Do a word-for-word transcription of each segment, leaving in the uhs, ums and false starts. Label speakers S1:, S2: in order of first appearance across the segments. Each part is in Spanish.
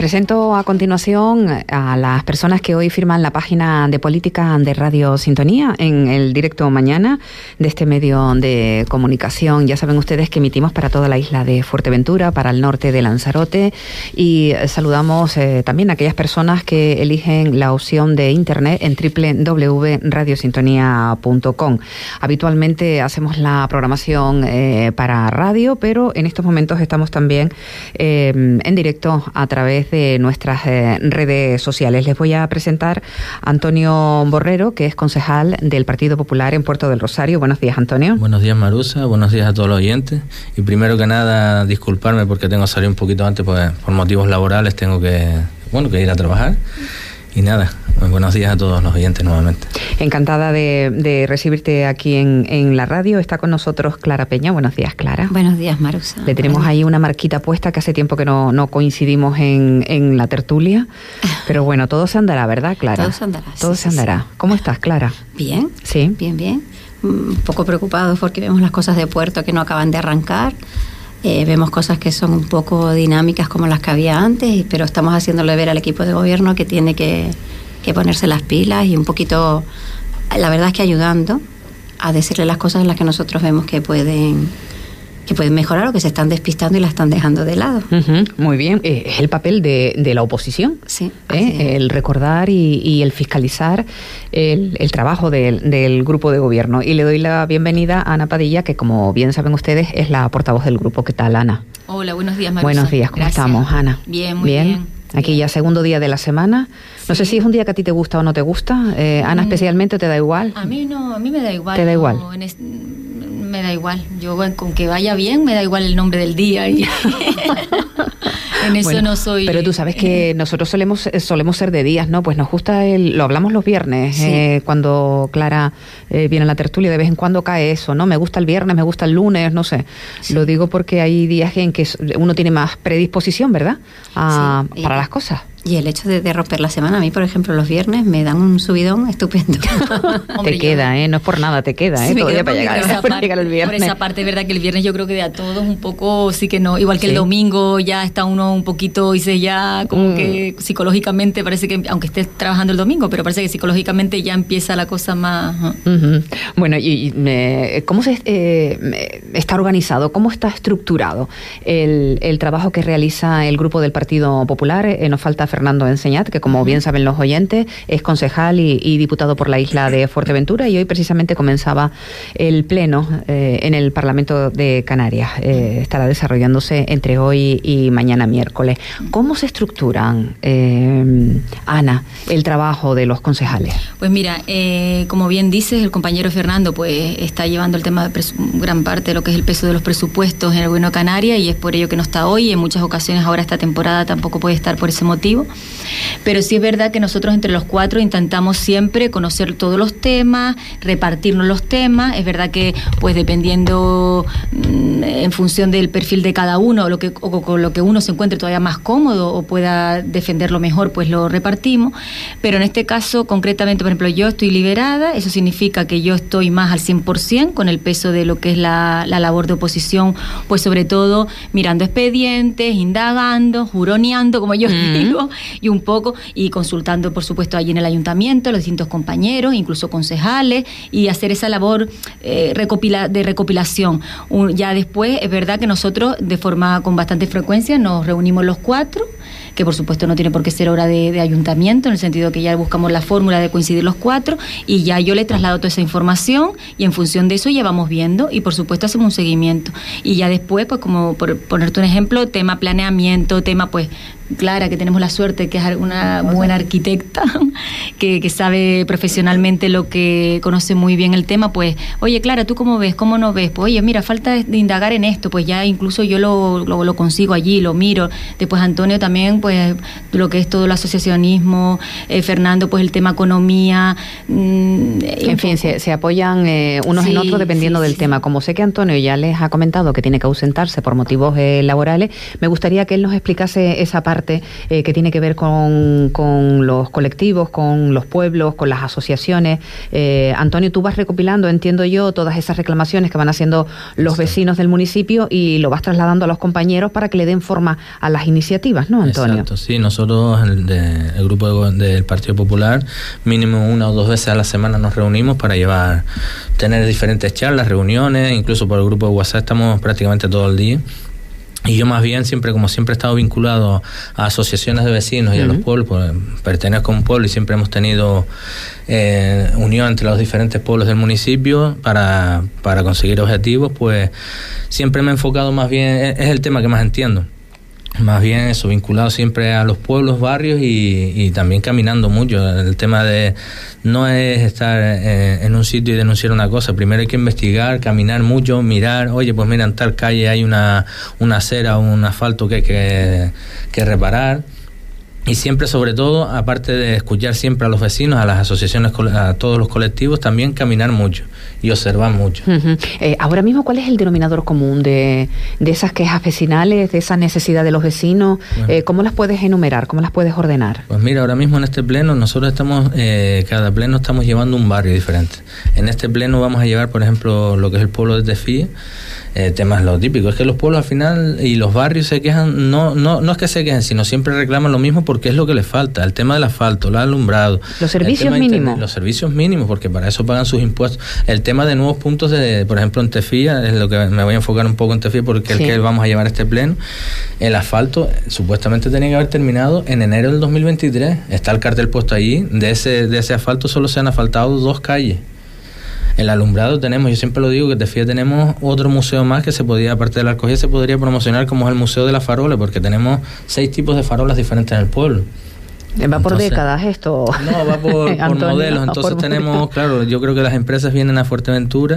S1: Presento a continuación a las personas que hoy firman la página de política de Radio Sintonía en el directo mañana de este medio de comunicación. Ya saben ustedes que emitimos para toda la isla de Fuerteventura, para el norte de Lanzarote, y saludamos eh, también a aquellas personas que eligen la opción de internet en doble u doble u doble u punto radio sintonía punto com. Habitualmente hacemos la programación eh, para radio, pero en estos momentos estamos también eh, en directo a través de nuestras eh, redes sociales. Les voy a presentar a Antonio Borrero, que es concejal del Partido Popular en Puerto del Rosario. Buenos días, Antonio.
S2: Buenos días, Marusa. Buenos días a todos los oyentes. Y primero que nada, disculparme porque tengo que salir un poquito antes, pues por motivos laborales tengo que, bueno, que ir a trabajar. Y nada, buenos días a todos los oyentes nuevamente.
S1: Encantada de, de recibirte aquí en, en la radio. Está con nosotros Clara Peña. Buenos días, Clara.
S3: Buenos días, Marusa.
S1: Le tenemos
S3: Buenos.
S1: ahí una marquita puesta que hace tiempo que no, no coincidimos en, en la tertulia. Pero bueno, todo se andará, ¿verdad, Clara?
S3: Todo se andará.
S1: Todo
S3: sí,
S1: se andará.
S3: Sí.
S1: ¿Cómo estás, Clara?
S3: Bien.
S1: Sí.
S3: Bien, bien. Un poco preocupados porque vemos las cosas de Puerto que no acaban de arrancar. Eh, vemos cosas que son un poco dinámicas como las que había antes, pero estamos haciéndole ver al equipo de gobierno que tiene que... que ponerse las pilas y un poquito, la verdad es que ayudando a decirle las cosas en las que nosotros vemos que pueden que pueden mejorar o que se están despistando y las están dejando de lado.
S1: Uh-huh, muy bien, eh, es el papel de, de la oposición,
S3: sí,
S1: ¿eh? El recordar y, y el fiscalizar el, el trabajo del, del grupo de gobierno. Y le doy la bienvenida a Ana Padilla, que como bien saben ustedes es la portavoz del grupo. ¿Qué tal, Ana?
S4: Hola, buenos días, Marusa.
S1: Buenos días, ¿cómo
S4: Gracias.
S1: estamos, Ana?
S4: Bien, muy bien. bien.
S1: Aquí ya segundo día de la semana. No sí. sé si es un día que a ti te gusta o no te gusta. Eh, Ana, especialmente, ¿te da igual?
S4: A mí no, a mí me da igual.
S1: ¿Te da
S4: no,
S1: igual?
S4: En es, me da igual. Yo con que vaya bien, me da igual el nombre del día. Y en eso bueno, no soy...
S1: Pero tú sabes que nosotros solemos solemos ser de días, ¿no? Pues nos gusta, el, lo hablamos los viernes, sí. eh, cuando Clara eh, viene a la tertulia, de vez en cuando cae eso, ¿no? Me gusta el viernes, me gusta el lunes, no sé. Sí. Lo digo porque hay días en que uno tiene más predisposición, ¿verdad? A, sí. para y... las cosas.
S3: Y el hecho de, de romper la semana, a mí, por ejemplo, los viernes me dan un subidón estupendo.
S1: Hombre, te queda, ¿eh? No es por nada, te queda, ¿eh?
S4: Sí,
S1: Todavía para llegar,
S4: para
S1: parte, llegar el viernes.
S4: Por esa parte, es verdad que el viernes yo creo que de a todos un poco, sí que no. Igual que sí. El domingo ya está uno un poquito, dice ya, como mm. que psicológicamente parece que, aunque estés trabajando el domingo, pero parece que psicológicamente ya empieza la cosa más... Uh.
S1: Uh-huh. Bueno, y, y eh, ¿cómo se eh, está organizado? ¿Cómo está estructurado el, el trabajo que realiza el grupo del Partido Popular? Eh, nos falta Fernando Enseñat, que como bien saben los oyentes, es concejal y, y diputado por la isla de Fuerteventura, y hoy precisamente comenzaba el pleno eh, en el Parlamento de Canarias. Eh, estará desarrollándose entre hoy y mañana miércoles. ¿Cómo se estructuran, eh, Ana, el trabajo de los concejales?
S4: Pues mira, eh, como bien dices, el compañero Fernando pues está llevando el tema de presu- gran parte de lo que es el peso de los presupuestos en el Gobierno de Canarias, y es por ello que no está hoy. En muchas ocasiones ahora esta temporada tampoco puede estar por ese motivo. Pero sí es verdad que nosotros entre los cuatro intentamos siempre conocer todos los temas, repartirnos los temas. Es verdad que pues dependiendo mmm, en función del perfil de cada uno, lo que, o con lo que uno se encuentre todavía más cómodo o pueda defenderlo mejor, pues lo repartimos. Pero en este caso concretamente, por ejemplo, yo estoy liberada, eso significa que yo estoy más al cien por ciento con el peso de lo que es la, la labor de oposición, pues sobre todo mirando expedientes, indagando, juroneando, como yo mm. digo, y un poco, y consultando, por supuesto, allí en el ayuntamiento, los distintos compañeros, incluso concejales, y hacer esa labor eh, recopila, de recopilación. Un, ya después, es verdad que nosotros, de forma con bastante frecuencia, nos reunimos los cuatro, que por supuesto no tiene por qué ser hora de, de ayuntamiento, en el sentido que ya buscamos la fórmula de coincidir los cuatro, y ya yo le traslado toda esa información, y en función de eso ya vamos viendo, y por supuesto hacemos un seguimiento. Y ya después, pues como por ponerte un ejemplo, tema planeamiento, tema pues Clara, que tenemos la suerte que es una buena arquitecta, que, que sabe profesionalmente lo que conoce muy bien el tema, pues, oye, Clara, ¿tú cómo ves? ¿Cómo no ves? Pues, oye, mira, falta de indagar en esto, pues ya incluso yo lo, lo, lo consigo allí, lo miro. Después Antonio también, pues, lo que es todo el asociacionismo, eh, Fernando, pues el tema economía. Mmm,
S1: en fin, se, se apoyan eh, unos sí, en otros dependiendo sí, del sí, tema. Como sé que Antonio ya les ha comentado que tiene que ausentarse por motivos eh, laborales, me gustaría que él nos explicase esa parte Eh, que tiene que ver con, con los colectivos, con los pueblos, con las asociaciones. Eh, Antonio, tú vas recopilando, entiendo yo, todas esas reclamaciones que van haciendo los vecinos del municipio y lo vas trasladando a los compañeros para que le den forma a las iniciativas, ¿no, Antonio? Antonio.
S2: Exacto, sí, nosotros, el, de, el grupo de, del Partido Popular, mínimo una o dos veces a la semana nos reunimos para llevar, tener diferentes charlas, reuniones, incluso por el grupo de WhatsApp estamos prácticamente todo el día. Y yo más bien siempre, como siempre he estado vinculado a asociaciones de vecinos y uh-huh. a los pueblos, pues, pertenezco a un pueblo y siempre hemos tenido eh, unión entre los diferentes pueblos del municipio para, para conseguir objetivos, pues siempre me he enfocado más bien, es, es el tema que más entiendo. Más bien eso, vinculado siempre a los pueblos, barrios y, y también caminando mucho. El tema de no es estar eh, en un sitio y denunciar una cosa. Primero hay que investigar, caminar mucho, mirar, oye, pues mira, en tal calle hay una, una acera o un asfalto que hay que, que reparar. Y siempre, sobre todo, aparte de escuchar siempre a los vecinos, a las asociaciones, a todos los colectivos, también caminar mucho y observar mucho.
S1: Uh-huh. Eh, ahora mismo, ¿cuál es el denominador común de, de esas quejas vecinales, de esa necesidad de los vecinos? Bueno. Eh, ¿Cómo las puedes enumerar? ¿Cómo las puedes ordenar?
S2: Pues mira, ahora mismo en este pleno, nosotros estamos, eh, cada pleno estamos llevando un barrio diferente. En este pleno vamos a llevar, por ejemplo, lo que es el pueblo de Tefía. Eh, temas lo típico, es que los pueblos al final y los barrios se quejan, no no no es que se quejen, sino siempre reclaman lo mismo porque es lo que les falta, el tema del asfalto, el alumbrado,
S1: los servicios mínimos,
S2: los servicios mínimos, porque para eso pagan sus impuestos, el tema de nuevos puntos de, por ejemplo en Tefía, es lo que me voy a enfocar un poco en Tefía porque sí. el que vamos a llevar este pleno, el asfalto supuestamente tenía que haber terminado en enero del dos mil veintitrés, está el cartel puesto allí, de ese de ese asfalto solo se han asfaltado dos calles. El alumbrado tenemos, yo siempre lo digo, que en Tefía tenemos otro museo más que se podía, aparte de la Alcogía, se podría promocionar, como es el Museo de la Farola, porque tenemos seis tipos de farolas diferentes en el pueblo.
S1: ¿Va entonces, por décadas esto?
S2: No, va por, por Antonio, modelos. Entonces por tenemos, modelos. Claro, yo creo que las empresas vienen a Fuerteventura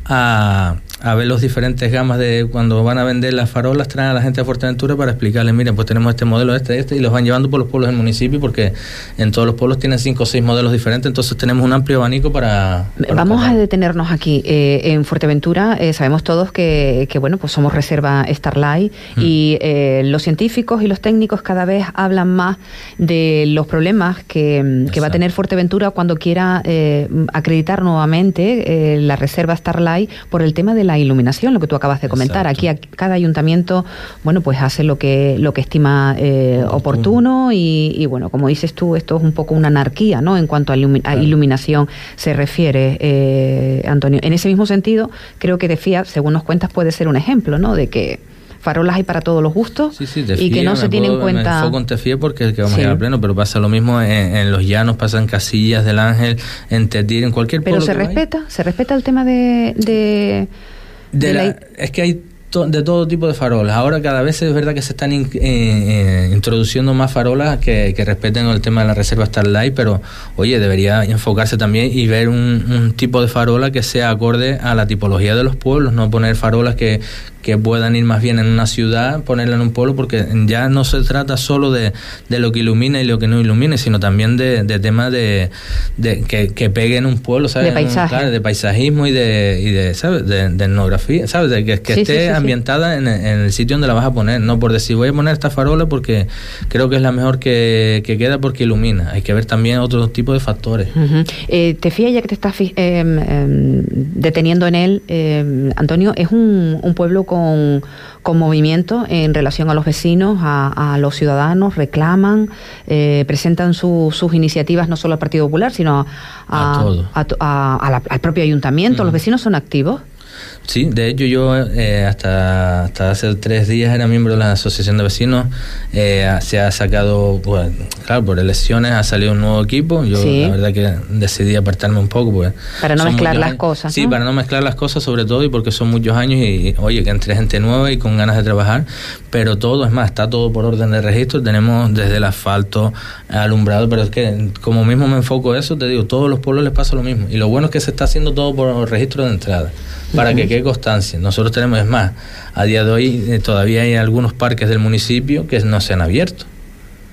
S2: a, a ver los diferentes gamas de cuando van a vender las farolas, traen a la gente de Fuerteventura para explicarles, miren, pues tenemos este modelo, este, este, y los van llevando por los pueblos del municipio, porque en todos los pueblos tienen cinco o seis modelos diferentes, entonces tenemos un amplio abanico para... para
S1: Vamos
S2: pasar.
S1: a detenernos aquí. Eh, en Fuerteventura eh, sabemos todos que, que, bueno, pues somos reserva Starlight mm. y eh, los científicos y los técnicos cada vez hablan más de los problemas que, que va a tener Fuerteventura cuando quiera eh, acreditar nuevamente eh, la reserva Starlight por el tema de la iluminación, lo que tú acabas de comentar. Exacto. Aquí a, cada ayuntamiento, bueno, pues hace lo que lo que estima eh, oportuno y, y bueno, como dices tú, esto es un poco una anarquía, ¿no? En cuanto a, ilumi- claro. a iluminación se refiere, eh, Antonio. En ese mismo sentido, creo que Tefía, según nos cuentas, puede ser un ejemplo, ¿no? De que farolas hay para todos los gustos
S2: sí, sí, Tefía,
S1: y que no se tiene en cuenta.
S2: Me enfoco en Tefía porque es el que vamos sí. a llegar al pleno, pero pasa lo mismo en, en Los Llanos, pasa en Casillas del Ángel, en Tetir, en cualquier pueblo.
S1: Pero se respeta, hay. se respeta el tema de... de,
S2: de, de la, la... Es que hay to, de todo tipo de farolas. Ahora cada vez es verdad que se están in, eh, introduciendo más farolas que, que respeten el tema de la reserva Starlight, pero oye, debería enfocarse también y ver un, un tipo de farola que sea acorde a la tipología de los pueblos, no poner farolas que que puedan ir más bien en una ciudad, ponerla en un pueblo, porque ya no se trata solo de, de lo que ilumina y lo que no ilumine, sino también de, de temas de, de que, que pegue en un pueblo, ¿sabes?
S1: De paisaje.
S2: Claro, de paisajismo y de, y de ¿sabes? De, de etnografía, ¿sabes? De que, que sí, esté sí, sí, ambientada sí. En, en el sitio donde la vas a poner, no por decir voy a poner esta farola porque creo que es la mejor que, que queda porque ilumina. Hay que ver también otro tipo de factores.
S1: Uh-huh. Eh, te fías, ya que te estás eh, eh, deteniendo en él, eh, Antonio, es un, un pueblo Con, con movimiento en relación a los vecinos, a, a los ciudadanos, reclaman, eh, presentan su, sus iniciativas no solo al Partido Popular, sino a,
S2: a, todo.
S1: a, a, a la, al propio ayuntamiento. Mm. ¿Los vecinos son activos?
S2: Sí, de hecho yo eh, hasta hasta hace tres días era miembro de la asociación de vecinos, eh, se ha sacado, pues, claro, por elecciones ha salido un nuevo equipo, yo sí. la verdad que decidí apartarme un poco, pues,
S1: para no mezclar las cosas,
S2: sí,
S1: ¿no?
S2: para no mezclar las cosas sobre todo y porque son muchos años y, y oye, que entre gente nueva y con ganas de trabajar, pero todo, es más, está todo por orden de registro, tenemos desde el asfalto, alumbrado, pero es que como mismo me enfoco eso, te digo, todos los pueblos les pasa lo mismo y lo bueno es que se está haciendo todo por registro de entrada, para uh-huh. que quede constancia. Nosotros tenemos, es más, a día de hoy eh, todavía hay algunos parques del municipio que no se han abierto.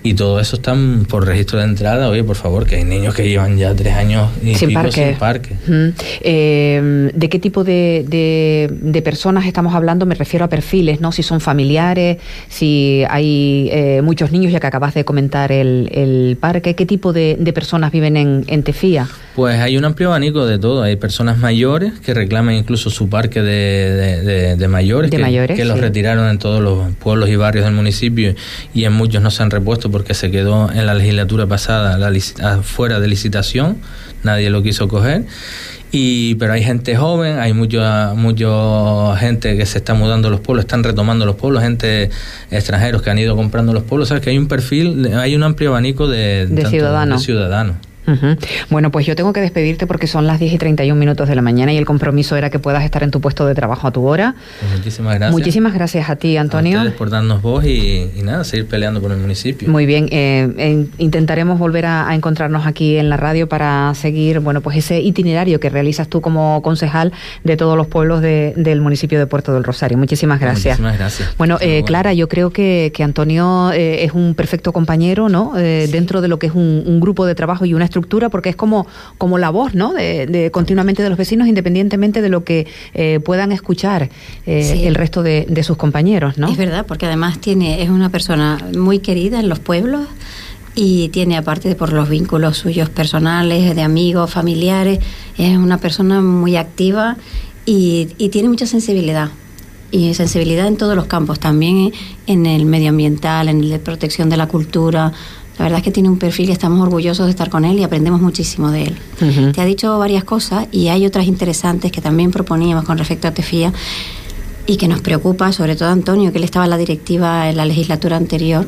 S2: Y todo eso están por registro de entrada. Oye, por favor, que hay niños que llevan ya tres años y
S1: sin
S2: pico
S1: parque.
S2: sin parque.
S1: Uh-huh. Eh, ¿De qué tipo de, de, de personas estamos hablando? Me refiero a perfiles, ¿no? Si son familiares, si hay eh, muchos niños, ya que acabas de comentar el, el parque. ¿Qué tipo de, de personas viven en, en Tefía?
S2: Pues hay un amplio abanico de todo. Hay personas mayores que reclaman incluso su parque de, de, de, de mayores,
S1: de
S2: que,
S1: mayores,
S2: que los
S1: sí.
S2: retiraron en todos los pueblos y barrios del municipio, y en muchos no se han repuesto porque se quedó en la legislatura pasada la licita, fuera de licitación, nadie lo quiso coger. Y pero hay gente joven, hay mucha mucha gente que se está mudando a los pueblos, están retomando los pueblos, gente extranjeros que han ido comprando los pueblos. Sabes que hay un perfil, hay un amplio abanico de,
S1: de ciudadanos.
S2: De ciudadanos.
S1: Uh-huh. Bueno, pues yo tengo que despedirte porque son las diez y treinta y un minutos de la mañana y el compromiso era que puedas estar en tu puesto de trabajo a tu hora.
S2: Pues muchísimas gracias.
S1: Muchísimas gracias a ti, Antonio.
S2: A ustedes por darnos voz y, y nada, seguir peleando por el municipio.
S1: Muy bien, eh, eh, intentaremos volver a, a encontrarnos aquí en la radio para seguir, bueno, pues ese itinerario que realizas tú como concejal de todos los pueblos de, del municipio de Puerto del Rosario. Muchísimas gracias.
S2: Muchísimas gracias.
S1: Bueno, eh,
S2: bueno.
S1: Clara, yo creo que, que Antonio eh, es un perfecto compañero, ¿no? Eh, sí. Dentro de lo que es un, un grupo de trabajo y una estructura, porque es como Como, como la voz, ¿no? De, de continuamente de los vecinos, independientemente de lo que eh, puedan escuchar eh, sí. el resto de, de sus compañeros, ¿no?
S3: Es verdad, porque además tiene es una persona muy querida en los pueblos y tiene, aparte de por los vínculos suyos personales, de amigos, familiares, es una persona muy activa y, y tiene mucha sensibilidad. Y sensibilidad en todos los campos, también en el medioambiental, en el de protección de la cultura. La verdad es que tiene un perfil y estamos orgullosos de estar con él y aprendemos muchísimo de él. Uh-huh. Te ha dicho varias cosas y hay otras interesantes que también proponíamos con respecto a Tefía y que nos preocupa, sobre todo a Antonio, que él estaba en la directiva en la legislatura anterior.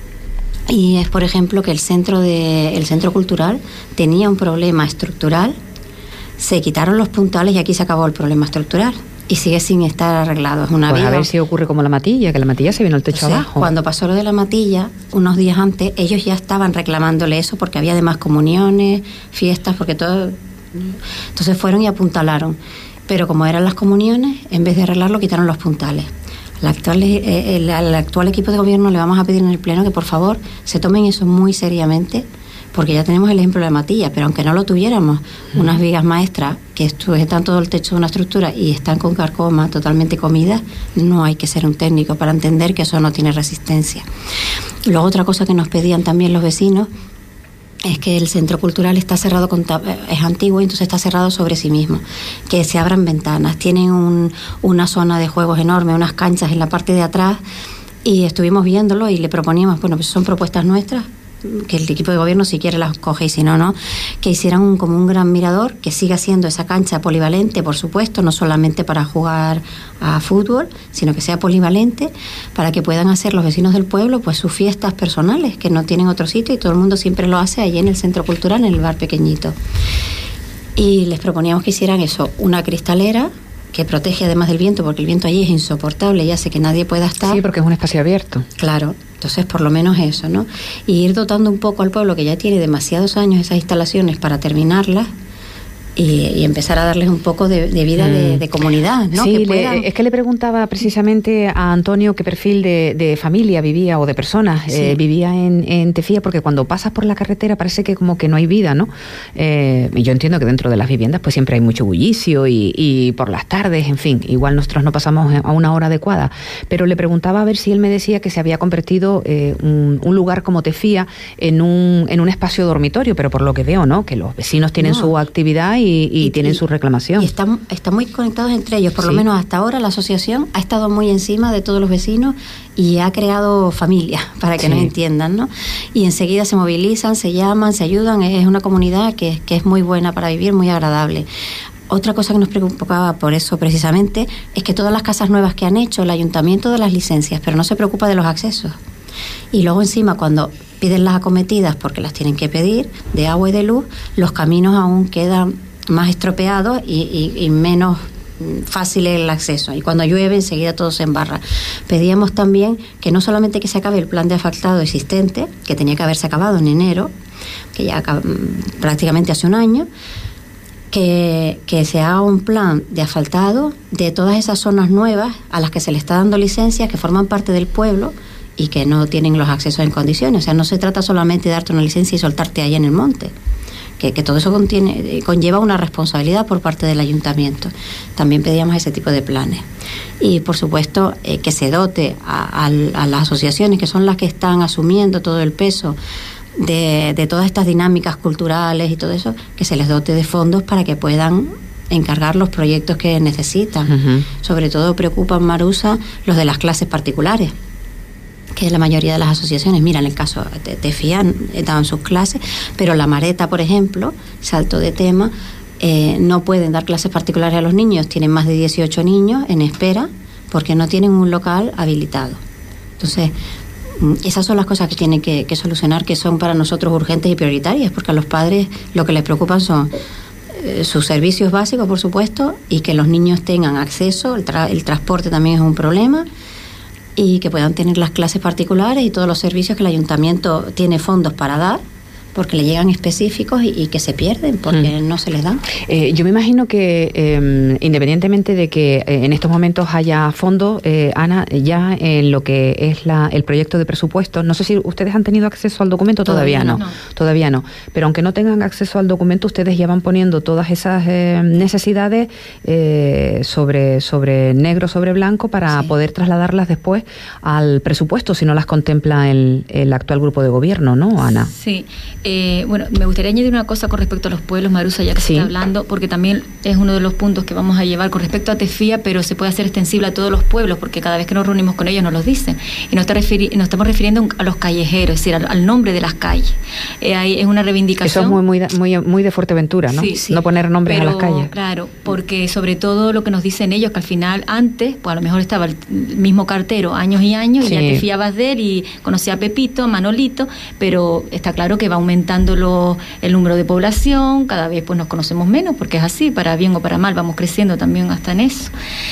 S3: Y es, por ejemplo, que el centro, de, el centro cultural tenía un problema estructural, se quitaron los puntales y aquí se acabó el problema estructural. Y sigue sin estar arreglado. Es una
S1: pues
S3: viga.
S1: A ver si ocurre como la matilla, que la matilla se vino el techo
S3: Entonces,
S1: abajo.
S3: Cuando pasó lo de la matilla, unos días antes, ellos ya estaban reclamándole eso porque había además comuniones, fiestas, porque todo. Entonces fueron y apuntalaron. Pero como eran las comuniones, en vez de arreglarlo, quitaron los puntales. Al actual, eh, el, al actual equipo de gobierno le vamos a pedir en el Pleno que por favor se tomen eso muy seriamente, porque ya tenemos el ejemplo de la matilla, pero aunque no lo tuviéramos, uh-huh. unas vigas maestras que sujetan todo el techo de una estructura y están con carcoma totalmente comidas, no hay que ser un técnico para entender que eso no tiene resistencia. Luego otra cosa que nos pedían también los vecinos es que el centro cultural está cerrado, con, es antiguo y entonces está cerrado sobre sí mismo, que se abran ventanas, tienen un, una zona de juegos enorme, unas canchas en la parte de atrás y estuvimos viéndolo y le proponíamos, bueno, pues son propuestas nuestras, que el equipo de gobierno si quiere las coge y si no, no, que hicieran un, como un gran mirador, que siga siendo esa cancha polivalente, por supuesto, no solamente para jugar a fútbol, sino que sea polivalente, para que puedan hacer los vecinos del pueblo pues sus fiestas personales, que no tienen otro sitio y todo el mundo siempre lo hace allí en el centro cultural, en el bar pequeñito. Y les proponíamos que hicieran eso, una cristalera que protege además del viento, porque el viento allí es insoportable y hace que nadie pueda estar.
S1: Sí, porque es un espacio abierto.
S3: Claro. Entonces, por lo menos eso, ¿no? Y ir dotando un poco al pueblo, que ya tiene demasiados años esas instalaciones, para terminarlas y, y empezar a darles un poco de, de vida mm. de, de comunidad, ¿no?
S1: Sí,
S3: que puedan...
S1: le, es que le preguntaba precisamente a Antonio qué perfil de, de familia vivía o de personas sí. eh, vivía en, en Tefía, porque cuando pasas por la carretera parece que como que no hay vida, ¿no? Eh, y yo entiendo que dentro de las viviendas pues siempre hay mucho bullicio y, y por las tardes, en fin, igual nosotros no pasamos a una hora adecuada, pero le preguntaba a ver si él me decía que se había convertido eh, un, un lugar como Tefía en un, en un espacio dormitorio, pero por lo que veo, ¿no? Que los vecinos tienen no. su actividad y Y, y, y tienen y, su reclamación.
S3: Y están, están muy conectados entre ellos, por sí. lo menos hasta ahora la asociación ha estado muy encima de todos los vecinos y ha creado familia, para que sí. nos entiendan, ¿no? Y enseguida se movilizan, se llaman, se ayudan, es una comunidad que, que es muy buena para vivir, muy agradable. Otra cosa que nos preocupaba por eso precisamente es que todas las casas nuevas que han hecho, el ayuntamiento de las licencias, pero no se preocupa de los accesos. Y luego encima cuando piden las acometidas, porque las tienen que pedir, de agua y de luz, los caminos aún quedan más estropeados y, y, y menos fácil el acceso, y cuando llueve enseguida todo se embarra. Pedíamos también que no solamente que se acabe el plan de asfaltado existente, que tenía que haberse acabado en enero, que ya prácticamente hace un año, que, que se haga un plan de asfaltado de todas esas zonas nuevas a las que se le está dando licencias, que forman parte del pueblo y que no tienen los accesos en condiciones. O sea, no se trata solamente de darte una licencia y soltarte ahí en el monte, que, que todo eso contiene, conlleva una responsabilidad por parte del ayuntamiento. También pedíamos ese tipo de planes. Y, por supuesto, eh, que se dote a, a, a las asociaciones, que son las que están asumiendo todo el peso de, de todas estas dinámicas culturales y todo eso, que se les dote de fondos para que puedan encargar los proyectos que necesitan. Uh-huh. Sobre todo preocupan, Marusa, los de las clases particulares, que la mayoría de las asociaciones, mira, en el caso de Tefía daban sus clases, pero La Mareta, por ejemplo, salto de tema, eh, no pueden dar clases particulares a los niños, tienen más de dieciocho niños en espera porque no tienen un local habilitado. Entonces, esas son las cosas que tienen que, que solucionar, que son para nosotros urgentes y prioritarias, porque a los padres lo que les preocupan son eh, sus servicios básicos, por supuesto, y que los niños tengan acceso, el, tra- el transporte también es un problema, y que puedan tener las clases particulares y todos los servicios que el ayuntamiento tiene fondos para dar, porque le llegan específicos y, y que se pierden porque mm. no se les dan.
S1: Eh, yo me imagino que eh, independientemente de que eh, en estos momentos haya fondos, eh, Ana, ya en lo que es la, el proyecto de presupuesto, no sé si ustedes han tenido acceso al documento, todavía, todavía no, no, todavía no, pero aunque no tengan acceso al documento, ustedes ya van poniendo todas esas eh, necesidades eh, sobre, sobre negro, sobre blanco, para sí. poder trasladarlas después al presupuesto, si no las contempla el, el actual grupo de gobierno, ¿no, Ana?
S4: Sí. Eh, bueno, me gustaría añadir una cosa con respecto a los pueblos, Marusa, ya que sí. se está hablando, porque también es uno de los puntos que vamos a llevar con respecto a Tefía, pero se puede hacer extensible a todos los pueblos, porque cada vez que nos reunimos con ellos nos los dicen. Y nos, está referi- nos estamos refiriendo a los callejeros, es decir, al, al nombre de las calles. Eh, ahí es una reivindicación.
S1: Eso es muy, muy, muy, muy de Fuerteventura, ¿no?
S4: Sí, sí.
S1: No poner nombres
S4: pero,
S1: a las calles.
S4: Claro, porque sobre todo lo que nos dicen ellos, que al final, antes, pues a lo mejor estaba el mismo cartero años y años, sí. y ya te fiabas de él y conocía a Pepito, a Manolito, pero está claro que va aumentando los el número de población, cada vez pues nos conocemos menos, porque es así, para bien o para mal, vamos creciendo también hasta en eso.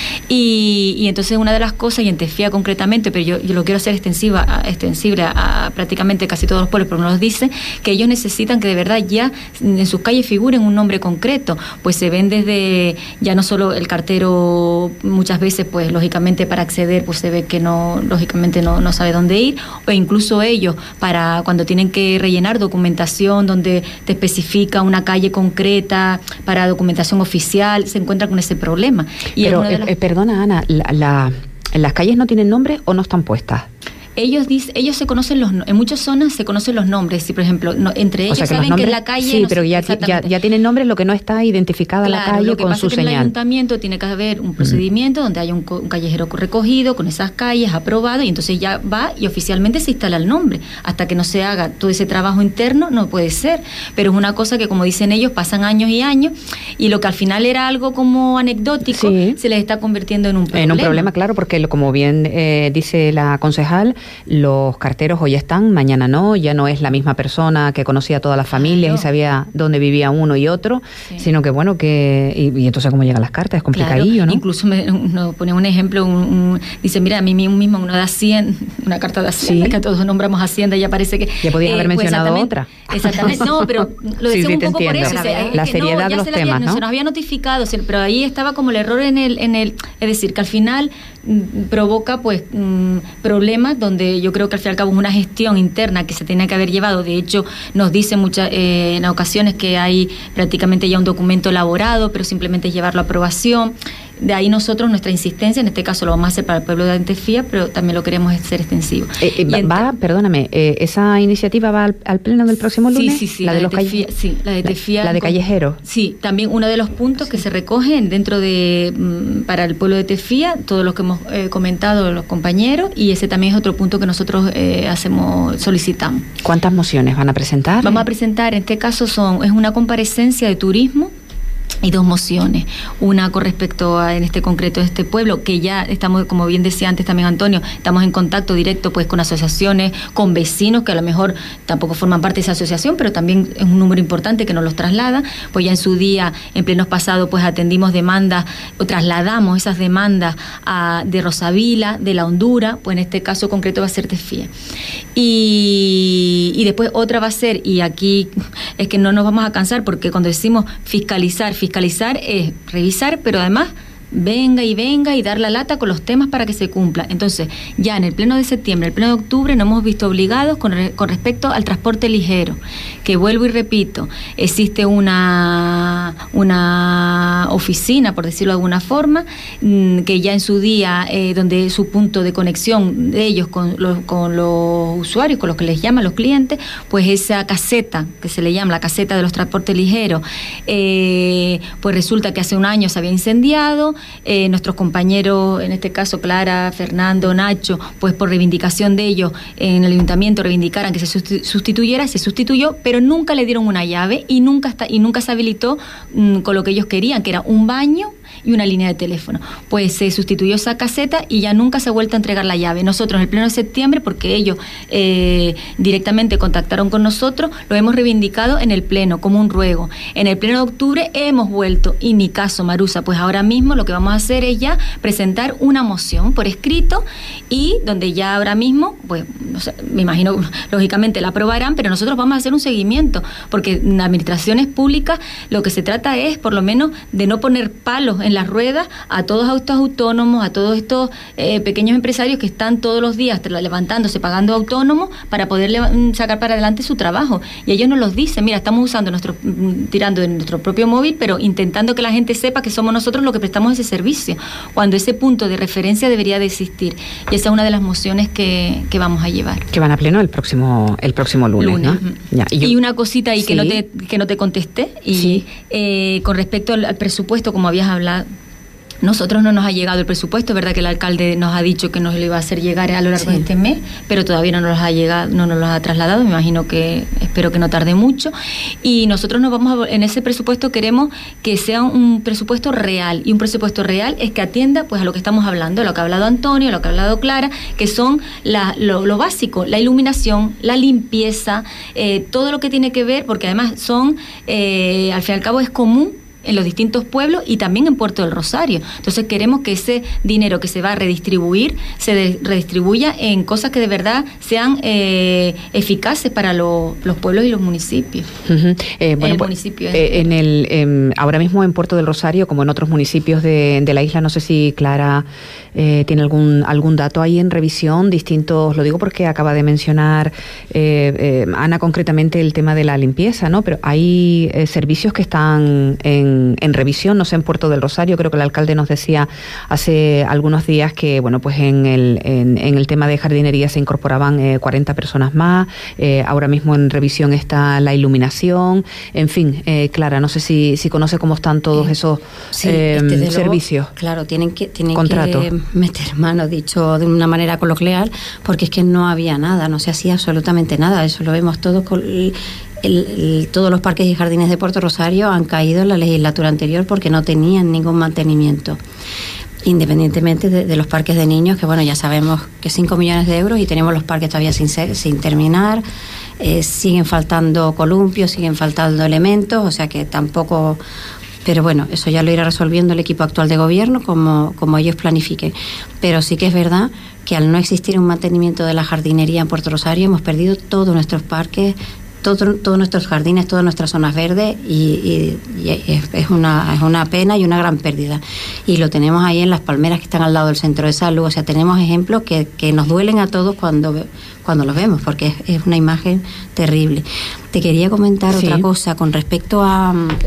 S4: Y, y entonces una de las cosas, y en Tefía concretamente, pero yo, yo lo quiero hacer extensiva, a, extensible a, a prácticamente casi todos los pueblos, pero nos dicen que ellos necesitan que de verdad ya en sus calles figuren un nombre concreto, pues se ven desde, ya no solo el cartero, muchas veces pues lógicamente para acceder pues se ve que no, lógicamente no, no sabe dónde ir, o incluso ellos para cuando tienen que rellenar documentación donde te especifica una calle concreta para documentación oficial, se encuentra con ese problema.
S1: Y Pero, eh, las... eh, perdona, Ana, la, la, ¿las calles no tienen nombre o no están puestas?
S4: Ellos dicen, ellos se conocen los, en muchas zonas se conocen los nombres, si por ejemplo, no, entre ellos o sea que saben nombres, que la calle
S1: sí,
S4: no
S1: pero ya, ya, ya tienen nombre, lo que no está identificada claro, la calle
S4: lo que
S1: con
S4: pasa
S1: su
S4: es que
S1: señal.
S4: En el ayuntamiento tiene que haber un procedimiento mm. donde haya un, un callejero recogido con esas calles aprobado y entonces ya va y oficialmente se instala el nombre. Hasta que no se haga todo ese trabajo interno no puede ser, pero es una cosa que como dicen ellos pasan años y años y lo que al final era algo como anecdótico sí. se les está convirtiendo en un problema.
S1: En un problema, claro, porque como bien eh, dice la concejal, los carteros hoy están, mañana no, ya no es la misma persona que conocía a todas las familias claro. y sabía dónde vivía uno y otro, sí. sino que bueno, que y, y entonces cómo llegan las cartas, es complicadillo,
S4: claro.
S1: ¿no?
S4: Incluso me nos pone un ejemplo, un, un, dice, mira, a mí mismo uno da cien, una carta de Hacienda, sí. que todos nombramos Hacienda y ya parece que...
S1: Ya podías eh, haber mencionado
S4: pues
S1: otra.
S4: Exactamente, no, pero lo decimos sí, sí, un poco
S1: entiendo.
S4: por eso. O sea,
S1: la seriedad no, de los
S4: se
S1: temas,
S4: había,
S1: ¿no?
S4: Se nos había notificado, pero ahí estaba como el error en el, en el es decir, que al final m, provoca pues m, problemas donde yo creo que al fin y al cabo es una gestión interna que se tenía que haber llevado. De hecho, nos dicen muchas eh, en ocasiones que hay prácticamente ya un documento elaborado, pero simplemente es llevarlo a aprobación. De ahí nosotros, nuestra insistencia, en este caso lo vamos a hacer para el pueblo de Tefía, pero también lo queremos hacer extensivo.
S1: Eh, eh, va, ent- va, perdóname, eh, ¿esa iniciativa va al, al pleno del próximo lunes?
S4: Sí, sí, sí.
S1: ¿La,
S4: la
S1: de,
S4: de
S1: los
S4: Tefía,
S1: calle-
S4: sí, la de Tefía.
S1: La, la de
S4: con,
S1: Callejero.
S4: Sí, también uno de los puntos sí. que se recogen dentro de, mm, para el pueblo de Tefía, todos los que hemos eh, comentado los compañeros, y ese también es otro punto que nosotros eh, hacemos, solicitamos.
S1: ¿Cuántas mociones van a presentar?
S4: Vamos a presentar, en este caso son, es una comparecencia de turismo, y dos mociones, una con respecto a, en este concreto, de este pueblo, que ya estamos, como bien decía antes también Antonio, estamos en contacto directo pues con asociaciones, con vecinos que a lo mejor tampoco forman parte de esa asociación, pero también es un número importante que nos los traslada, pues ya en su día, en plenos pasados, pues atendimos demandas, o trasladamos esas demandas a, de Rosavila, de La Hondura, pues en este caso concreto va a ser Tefía. Y, y después otra va a ser, y aquí es que no nos vamos a cansar, porque cuando decimos fiscalizar, fiscalizar es revisar, pero además venga y venga y dar la lata con los temas para que se cumpla. Entonces, ya en el pleno de septiembre, el pleno de octubre, nos hemos visto obligados con, re, con respecto al transporte ligero, que vuelvo y repito, existe una, una oficina, por decirlo de alguna forma, que ya en su día, eh, donde su punto de conexión de ellos con los, con los usuarios, con los que les llaman los clientes, pues esa caseta, que se le llama la caseta de los transportes ligeros, eh, pues resulta que hace un año se había incendiado, eh, nuestros compañeros, en este caso Clara, Fernando, Nacho, pues por reivindicación de ellos en el ayuntamiento reivindicaran que se sustituyera, se sustituyó, pero nunca le dieron una llave y nunca, está, y nunca se habilitó mmm, con lo que ellos querían, que era un baño y una línea de teléfono. Pues se sustituyó esa caseta y ya nunca se ha vuelto a entregar la llave. Nosotros en el pleno de septiembre, porque ellos eh, directamente contactaron con nosotros, lo hemos reivindicado en el pleno como un ruego. En el pleno de octubre hemos vuelto, y ni caso, Marusa, pues ahora mismo lo que vamos a hacer es ya presentar una moción por escrito y donde ya ahora mismo, pues no sé, me imagino, lógicamente la aprobarán, pero nosotros vamos a hacer un seguimiento, porque en administraciones públicas lo que se trata es, por lo menos, de no poner palos en las ruedas a todos estos autónomos, a todos estos eh, pequeños empresarios que están todos los días levantándose, pagando autónomos para poder sacar para adelante su trabajo. Y ellos nos los dicen, mira, estamos usando nuestro, tirando de nuestro propio móvil, pero intentando que la gente sepa que somos nosotros los que prestamos ese servicio, cuando ese punto de referencia debería de existir. Y esa es una de las mociones que, que vamos a llevar.
S1: Que van a pleno el próximo, el próximo lunes, lunes. ¿No?
S4: Ya, y, yo, y una cosita ahí sí. que no te que no te contesté, y
S1: sí.
S4: eh, con respecto al, al presupuesto, como habías hablado, nosotros no nos ha llegado el presupuesto, es verdad que el alcalde nos ha dicho que nos lo iba a hacer llegar a lo largo sí. de este mes, pero todavía no nos ha llegado, no nos lo ha trasladado, me imagino que, espero que no tarde mucho, y nosotros nos vamos a, en ese presupuesto queremos que sea un presupuesto real, y un presupuesto real es que atienda pues a lo que estamos hablando, lo que ha hablado Antonio, lo que ha hablado Clara, que son la, lo, lo básico, la iluminación, la limpieza, eh, todo lo que tiene que ver, porque además son, eh, al fin y al cabo es común en los distintos pueblos y también en Puerto del Rosario. Entonces queremos que ese dinero que se va a redistribuir se de, redistribuya en cosas que de verdad sean eh, eficaces para lo, los pueblos y los municipios.
S1: Uh-huh. eh, bueno,
S4: en el
S1: pues,
S4: municipio
S1: eh, en el eh, ahora mismo en Puerto del Rosario, como en otros municipios de, de la isla, no sé si Clara eh, tiene algún algún dato ahí en revisión, distintos, lo digo porque acaba de mencionar eh, eh, Ana concretamente el tema de la limpieza, ¿no? Pero hay eh, servicios que están en en revisión, no sé, en Puerto del Rosario, creo que el alcalde nos decía hace algunos días que, bueno, pues en el, en, en el tema de jardinería se incorporaban eh, cuarenta personas más, eh, ahora mismo en revisión está la iluminación, en fin, eh, Clara, no sé si, si conoce cómo están todos esos
S3: sí,
S1: eh,
S3: este,
S1: servicios.
S3: Luego, claro, tienen que tienen
S1: contrato.
S3: que meter mano, dicho de una manera coloquial, porque es que no había nada, no se hacía absolutamente nada, eso lo vemos todos con el, El, el, todos los parques y jardines de Puerto Rosario han caído en la legislatura anterior porque no tenían ningún mantenimiento, independientemente de, de los parques de niños, que bueno, ya sabemos que cinco millones de euros y tenemos los parques todavía sin, ser, sin terminar, eh, siguen faltando columpios, siguen faltando elementos, o sea que tampoco, pero bueno, eso ya lo irá resolviendo el equipo actual de gobierno como, como ellos planifiquen, pero sí que es verdad que al no existir un mantenimiento de la jardinería en Puerto Rosario hemos perdido todos nuestros parques, Todo, todos nuestros jardines, todas nuestras zonas verdes y, y, y es, es, una, es una pena y una gran pérdida. Y lo tenemos ahí en las palmeras que están al lado del centro de salud. O sea, tenemos ejemplos que, que nos duelen a todos cuando, cuando los vemos, porque es, es una imagen terrible. Te quería comentar sí. otra cosa con respecto a,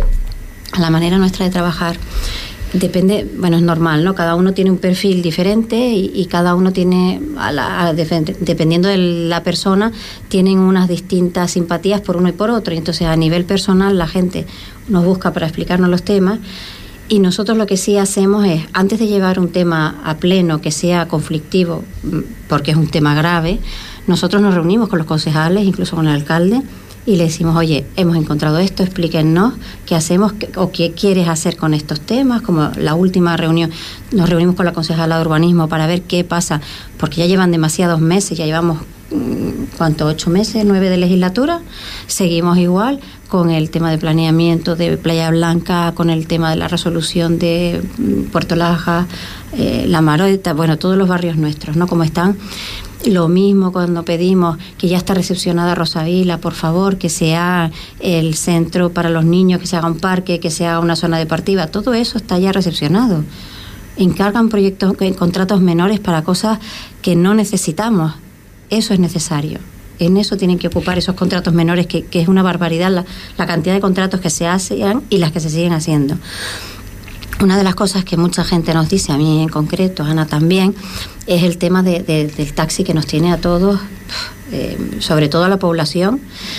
S3: a la manera nuestra de trabajar. Depende, bueno, es normal, ¿no? Cada uno tiene un perfil diferente y, y cada uno tiene, a la, a, dependiendo de la persona, tienen unas distintas simpatías por uno y por otro. Y entonces, a nivel personal, la gente nos busca para explicarnos los temas. Y nosotros lo que sí hacemos es, antes de llevar un tema a pleno que sea conflictivo, porque es un tema grave, nosotros nos reunimos con los concejales, incluso con el alcalde, y le decimos, oye, hemos encontrado esto, explíquennos qué hacemos o qué quieres hacer con estos temas. Como la última reunión, nos reunimos con la concejala de urbanismo para ver qué pasa, porque ya llevan demasiados meses, ya llevamos, ¿cuánto? ¿Ocho meses? ¿Nueve de legislatura? Seguimos igual con el tema de planeamiento de Playa Blanca, con el tema de la resolución de Puerto Laja, eh, La Marota, bueno, todos los barrios nuestros, ¿no? Como están. Lo mismo cuando pedimos que ya está recepcionada Rosavila, por favor, que sea el centro para los niños, que se haga un parque, que se haga una zona deportiva, todo eso está ya recepcionado. encargan proyectos, contratos menores para cosas que no necesitamos. Eso es necesario. En eso tienen que ocupar esos contratos menores, que, que es una barbaridad la, la cantidad de contratos que se hacen y las que se siguen haciendo. Una de las cosas que mucha gente nos dice, a mí en concreto, Ana también, es el tema de, de, del taxi, que nos tiene a todos, eh, sobre todo a la población,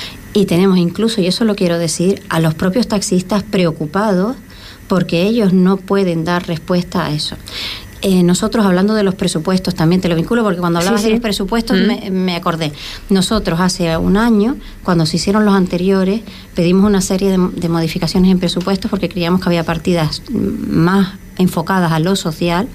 S3: y tenemos incluso, y eso lo quiero decir, a los propios taxistas preocupados porque ellos no pueden dar respuesta a eso. Eh, nosotros, hablando de los presupuestos, también te lo vinculo porque cuando hablabas sí, sí. de los presupuestos mm. me, me acordé. Nosotros hace un año, cuando se hicieron los anteriores, pedimos una serie de, de modificaciones en presupuestos porque creíamos que había partidas más enfocadas a lo social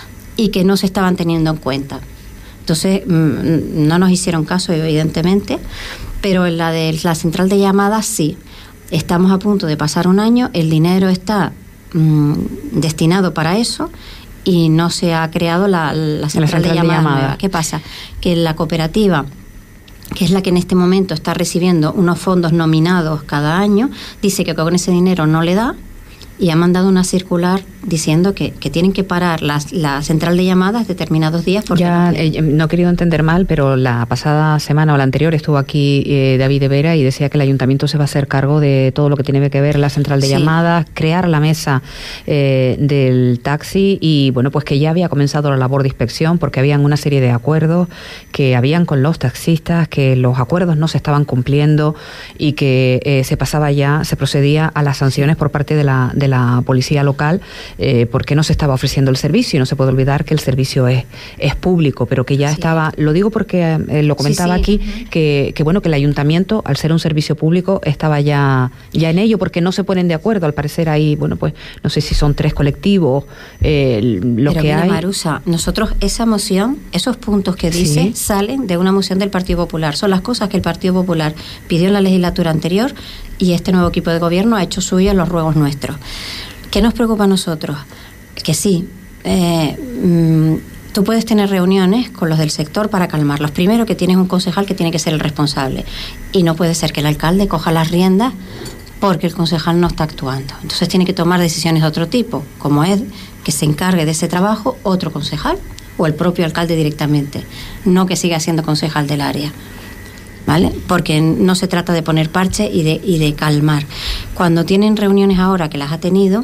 S3: y que no se estaban teniendo en cuenta. Entonces, mmm, no nos hicieron caso, evidentemente, pero en la de la central de llamadas sí. Estamos a punto de pasar un año, el dinero está mmm, destinado para eso, y no se ha creado la, la central, la central de llamadas de llamada. ¿Qué pasa? Que la cooperativa, que es la que en este momento está recibiendo unos fondos nominados cada año, dice que con ese dinero no le da, y ha mandado una circular diciendo que, que tienen que parar la, la central de llamadas determinados días. Porque
S1: ya, no, eh, no he querido entender mal, pero la pasada semana o la anterior estuvo aquí eh, David de Vera y decía que el ayuntamiento se va a hacer cargo de todo lo que tiene que ver la central de sí. llamadas, crear la mesa eh, del taxi, y bueno, pues que ya había comenzado la labor de inspección porque habían una serie de acuerdos que habían con los taxistas, que los acuerdos no se estaban cumpliendo y que eh, se pasaba ya, se procedía a las sanciones por parte de la, de la policía local, eh, porque no se estaba ofreciendo el servicio. Y no se puede olvidar que el servicio es, es público, pero que ya sí. estaba, lo digo porque eh, lo comentaba sí, sí. aquí, que, que bueno, que el ayuntamiento, al ser un servicio público, estaba ya, ya en ello, porque no se ponen de acuerdo. Al parecer ahí, bueno, pues no sé si son tres colectivos eh, los
S3: pero
S1: que
S3: mira,
S1: hay.
S3: Marusa, nosotros esa moción, esos puntos que dice, sí. salen de una moción del Partido Popular. Son las cosas que el Partido Popular pidió en la legislatura anterior, y este nuevo equipo de gobierno ha hecho suyos los ruegos nuestros. ¿Qué nos preocupa a nosotros? Que sí, eh, mmm, tú puedes tener reuniones con los del sector para calmarlos. Primero, que tienes un concejal que tiene que ser el responsable, y no puede ser que el alcalde coja las riendas porque el concejal no está actuando. Entonces tiene que tomar decisiones de otro tipo, como es que se encargue de ese trabajo otro concejal o el propio alcalde directamente, no que siga siendo concejal del área. ¿Vale? Porque no se trata de poner parche y de, y de calmar. Cuando tienen reuniones ahora, que las ha tenido,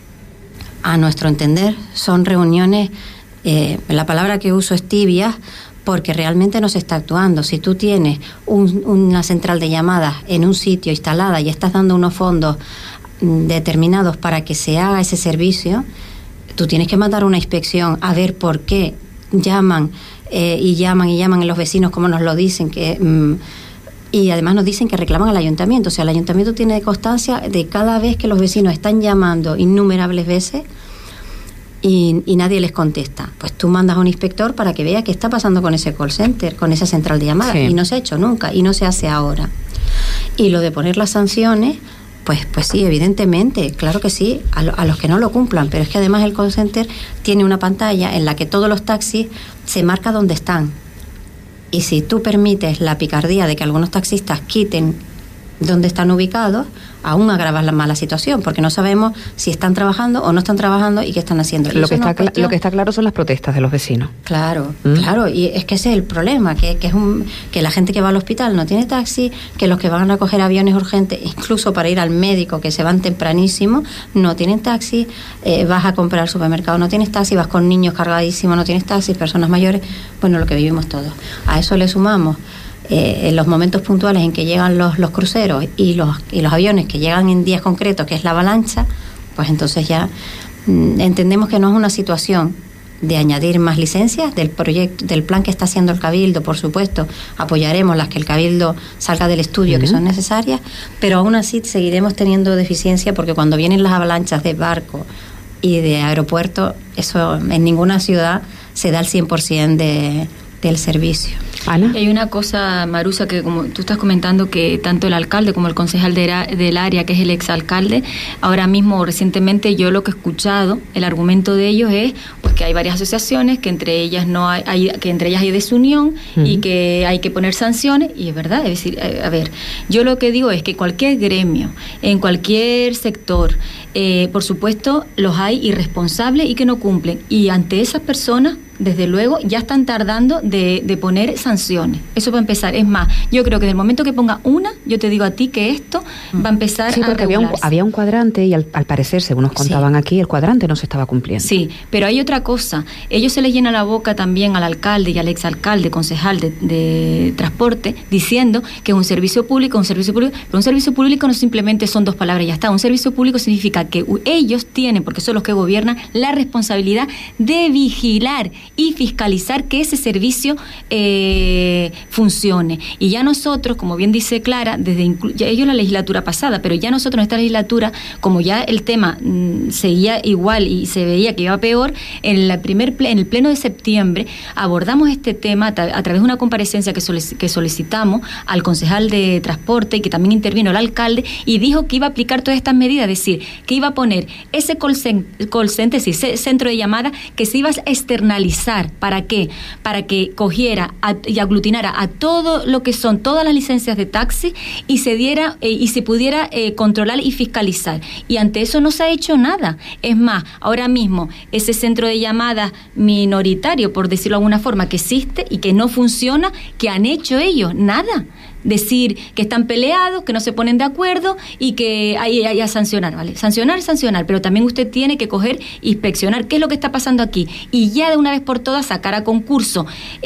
S3: a nuestro entender, son reuniones, eh, la palabra que uso es tibias, porque realmente no se está actuando. Si tú tienes un, una central de llamadas en un sitio instalada y estás dando unos fondos determinados para que se haga ese servicio, tú tienes que mandar una inspección a ver por qué llaman Eh, y llaman y llaman a los vecinos, como nos lo dicen, que mm, y además nos dicen que reclaman al ayuntamiento. O sea, el ayuntamiento tiene constancia de cada vez que los vecinos están llamando innumerables veces y, y nadie les contesta. Pues tú mandas a un inspector para que vea qué está pasando con ese call center, con esa central de llamadas, sí. y no se ha hecho nunca y no se hace ahora. Y lo de poner las sanciones, Pues, pues sí, evidentemente, claro que sí, a, lo, a los que no lo cumplan, pero es que además el call center tiene una pantalla en la que todos los taxis se marca dónde están. Y si tú permites la picardía de que algunos taxistas quiten dónde están ubicados, aún agravas la mala situación, porque no sabemos si están trabajando o no están trabajando y qué están haciendo.
S1: Lo que, está cl- lo que está claro son las protestas de los vecinos.
S3: Claro, ¿Mm? claro, y es que ese es el problema, que, que es un que la gente que va al hospital no tiene taxi, que los que van a coger aviones urgentes, incluso para ir al médico, que se van tempranísimo, no tienen taxi, eh, vas a comprar al supermercado, no tienes taxi, vas con niños cargadísimos, no tienes taxi, personas mayores, bueno, lo que vivimos todos. A eso le sumamos Eh, en los momentos puntuales en que llegan los, los cruceros y los, y los aviones que llegan en días concretos, que es la avalancha, pues entonces ya mm, entendemos que no es una situación de añadir más licencias del proyecto, del plan que está haciendo el Cabildo. Por supuesto, apoyaremos las que el Cabildo salga del estudio, uh-huh. que son necesarias, pero aún así seguiremos teniendo deficiencia, porque cuando vienen las avalanchas de barco y de aeropuerto, eso en ninguna ciudad se da el cien por ciento de, del servicio.
S4: Ana. Hay una cosa, Marusa, que como tú estás comentando, que tanto el alcalde como el concejal de la, del área, que es el exalcalde, ahora mismo, recientemente, yo lo que he escuchado, el argumento de ellos es pues que hay varias asociaciones, que entre ellas no hay, hay que entre ellas hay desunión, uh-huh. y que hay que poner sanciones, y es verdad, es decir, a ver, yo lo que digo es que cualquier gremio, en cualquier sector, eh, por supuesto, los hay irresponsables y que no cumplen. Y ante esas personas, desde luego, ya están tardando de, de poner sanciones. Eso va a empezar. Es más, yo creo que desde el momento que ponga una, yo te digo a ti que esto va a empezar
S1: sí,
S4: a
S1: porque había un, había un cuadrante y al, al parecer, según nos contaban sí. aquí, el cuadrante no se estaba cumpliendo.
S4: Sí, pero hay otra cosa. Ellos se les llena la boca también al alcalde y al exalcalde, concejal de, de transporte, diciendo que es un servicio público, un servicio público, pero un servicio público no simplemente son dos palabras y ya está. Un servicio público significa que ellos tienen, porque son los que gobiernan, la responsabilidad de vigilar y fiscalizar que ese servicio eh, funcione. Y ya nosotros, como bien dice Clara, desde inclu- ya ellos la legislatura pasada, pero ya nosotros en esta legislatura, como ya el tema mmm, seguía igual y se veía que iba peor, en, la primer ple- en el pleno de septiembre abordamos este tema a, tra- a través de una comparecencia que, solic- que solicitamos al concejal de transporte y que también intervino el alcalde y dijo que iba a aplicar todas estas medidas, es decir, que iba a poner ese call, cen- call center, es decir, ese centro de llamada que se iba a externalizar. ¿Para qué? Para que cogiera a, y aglutinara a todo lo que son todas las licencias de taxi y se diera eh, y se pudiera eh, controlar y fiscalizar. Y ante eso no se ha hecho nada. Es más, ahora mismo ese centro de llamadas minoritario, por decirlo de alguna forma, que existe y que no funciona, ¿qué han hecho ellos? Nada. Decir que están peleados, que no se ponen de acuerdo y que hay, hay a sancionar, ¿vale? Sancionar, sancionar, pero también usted tiene que coger, inspeccionar qué es lo que está pasando aquí y ya de una vez por todas sacar a concurso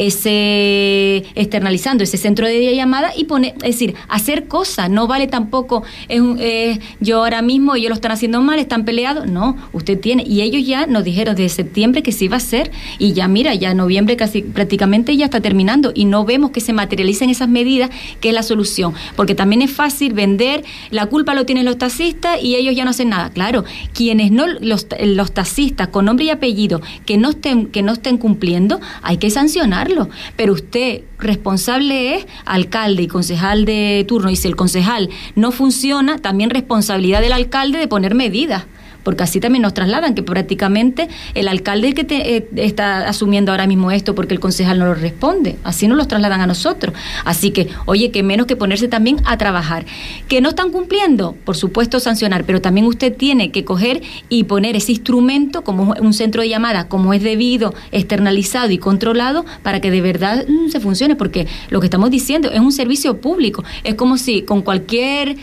S4: ese, externalizando ese centro de llamada y poner, es decir, hacer cosas. No vale tampoco, es, eh, yo ahora mismo, ellos lo están haciendo mal, están peleados, no, usted tiene, y ellos ya nos dijeron desde septiembre que se iba a hacer y ya mira, ya noviembre casi prácticamente ya está terminando y no vemos que se materialicen esas medidas que es la solución, porque también es fácil vender, la culpa lo tienen los taxistas y ellos ya no hacen nada. Claro, quienes no, los, los taxistas con nombre y apellido que no estén, que no estén cumpliendo, hay que sancionarlo, pero usted responsable es alcalde y concejal de turno, y si el concejal no funciona, también responsabilidad del alcalde de poner medidas. Porque así también nos trasladan, que prácticamente el alcalde es el que te, eh, está asumiendo ahora mismo esto porque el concejal no lo responde, así nos los trasladan a nosotros. Así que, oye, que menos que ponerse también a trabajar. ¿Que no están cumpliendo? Por supuesto sancionar, pero también usted tiene que coger y poner ese instrumento como un centro de llamadas, como es debido, externalizado y controlado, para que de verdad mm, se funcione, porque lo que estamos diciendo es un servicio público, es como si con cualquier...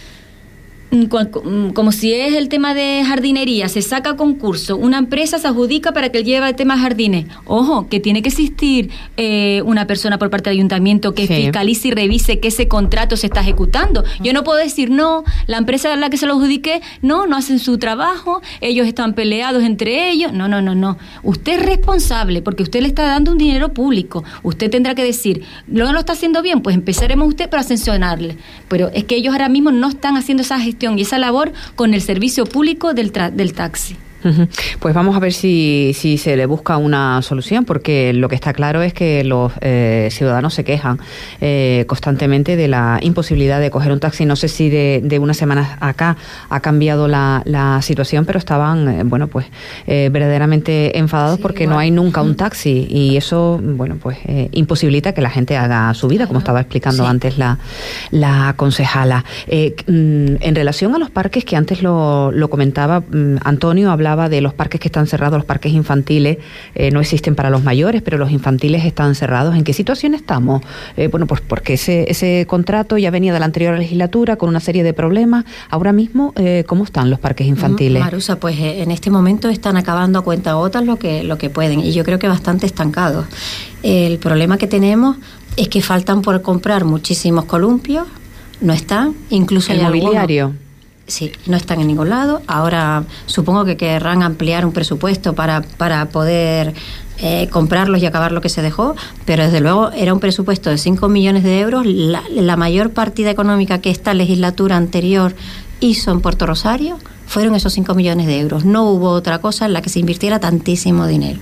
S4: como si es el tema de jardinería, se saca concurso, una empresa se adjudica para que él lleve el tema jardines. Ojo, que tiene que existir eh, una persona por parte del ayuntamiento que sí. fiscalice y revise que ese contrato se está ejecutando. Yo no puedo decir, no, la empresa a la que se lo adjudique, no, no hacen su trabajo, ellos están peleados entre ellos. No, no, no, no. Usted es responsable porque usted le está dando un dinero público. Usted tendrá que decir, no lo está haciendo bien, pues empezaremos usted para sancionarle. Pero es que ellos ahora mismo no están haciendo esa gestión y esa labor con el servicio público del, tra- del taxi.
S1: Pues vamos a ver si, si se le busca una solución, porque lo que está claro es que los eh, ciudadanos se quejan eh, constantemente de la imposibilidad de coger un taxi. No sé si de, de unas semanas acá ha cambiado la, la situación, pero estaban, eh, bueno, pues eh, verdaderamente enfadados sí, porque igual. No hay nunca un taxi y eso, bueno, pues eh, imposibilita que la gente haga su vida, como estaba explicando sí. antes la, la concejala. Eh, en relación a los parques, que antes lo, lo comentaba Antonio, hablaba de los parques que están cerrados, los parques infantiles eh, no existen para los mayores, pero los infantiles están cerrados. ¿En qué situación estamos? Eh, bueno, pues porque ese, ese contrato ya venía de la anterior legislatura con una serie de problemas. Ahora mismo, eh, ¿cómo están los parques infantiles?
S3: Marusa, pues eh, en este momento están acabando a cuentagotas lo que, lo que pueden, y yo creo que bastante estancados. El problema que tenemos es que faltan por comprar muchísimos columpios, no están, incluso
S1: el
S3: hay
S1: mobiliario.
S3: Algunos, sí, no están en ningún lado. Ahora supongo que querrán ampliar un presupuesto para, para poder eh, comprarlos y acabar lo que se dejó, pero desde luego era un presupuesto de cinco millones de euros. La, la mayor partida económica que esta legislatura anterior hizo en Puerto Rosario fueron esos cinco millones de euros. No hubo otra cosa en la que se invirtiera tantísimo dinero.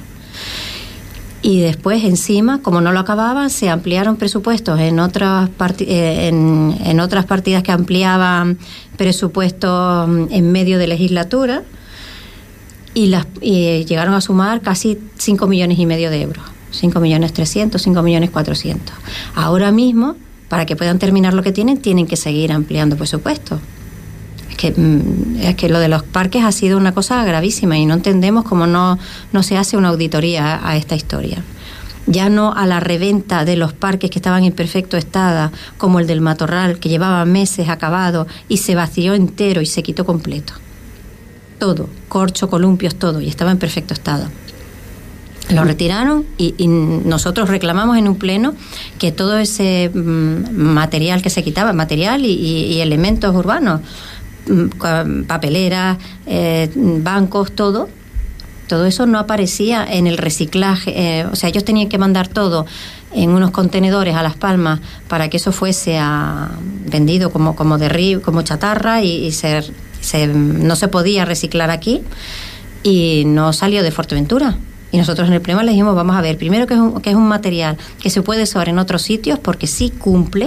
S3: Y después, encima, como no lo acababan, se ampliaron presupuestos en otras parti- eh, en, en otras partidas que ampliaban presupuestos en medio de legislatura y, las, y llegaron a sumar casi cinco millones y medio de euros. cinco millones trescientos, cinco millones cuatrocientos. Ahora mismo, para que puedan terminar lo que tienen, tienen que seguir ampliando presupuestos. Es que, es que lo de los parques ha sido una cosa gravísima y no entendemos cómo no, no se hace una auditoría a, a esta historia. Ya no a la reventa de los parques que estaban en perfecto estado, como el del Matorral, que llevaba meses acabado y se vació entero y se quitó completo. Todo, corcho, columpios, todo, y estaba en perfecto estado. Lo retiraron y, y nosotros reclamamos en un pleno que todo ese mm, material que se quitaba, material y, y, y elementos urbanos, mm, papeleras, eh, bancos, todo, todo eso no aparecía en el reciclaje. Eh, o sea, ellos tenían que mandar todo en unos contenedores a Las Palmas para que eso fuese a, vendido como, como, derri- como chatarra y, y se, se, no se podía reciclar aquí y no salió de Fuerteventura. Y nosotros en el pleno le dijimos, vamos a ver, primero que es, un, que es un material que se puede usar en otros sitios porque sí cumple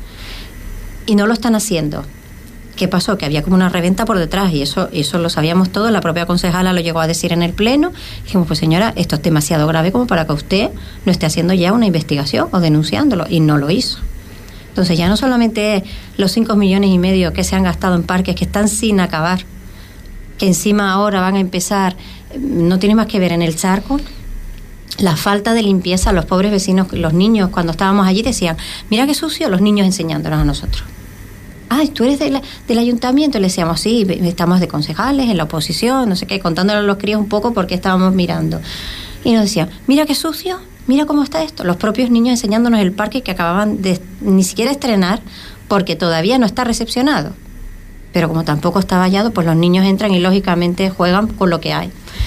S3: y no lo están haciendo. ¿Qué pasó? Que había como una reventa por detrás y eso, eso lo sabíamos todos, la propia concejala lo llegó a decir en el pleno. Dijimos, pues señora, esto es demasiado grave como para que usted no esté haciendo ya una investigación o denunciándolo, y no lo hizo. Entonces ya no solamente es los cinco millones y medio que se han gastado en parques que están sin acabar, que encima ahora van a empezar, no tiene más que ver en el charco, la falta de limpieza. Los pobres vecinos, los niños, cuando estábamos allí decían, mira qué sucio, los niños enseñándonos a nosotros. Ay, ¿tú eres de la, del ayuntamiento? Le decíamos, sí, estamos de concejales, en la oposición, no sé qué, contándole a los críos un poco porque estábamos mirando. Y nos decían, mira qué sucio, mira cómo está esto. Los propios niños enseñándonos el parque que acababan de ni siquiera estrenar porque todavía no está recepcionado. Pero como tampoco está vallado, pues los niños entran y lógicamente juegan con lo que hay.